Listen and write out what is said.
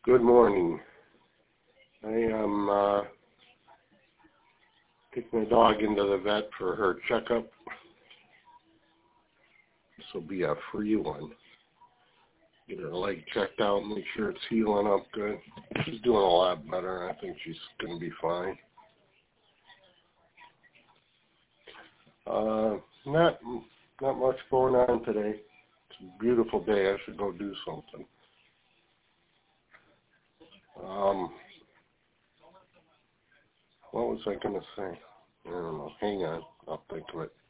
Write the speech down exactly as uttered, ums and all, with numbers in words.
Good morning. I am uh, taking my dog into the vet for her checkup. This will be a free one. Get her leg checked out, make sure it's healing up good. She's doing a lot better. I think she's going to be fine. Uh, not not much going on today. It's a beautiful day. I should go do something. Um, what was I going to say? I don't know. Hang on. I'll think of it.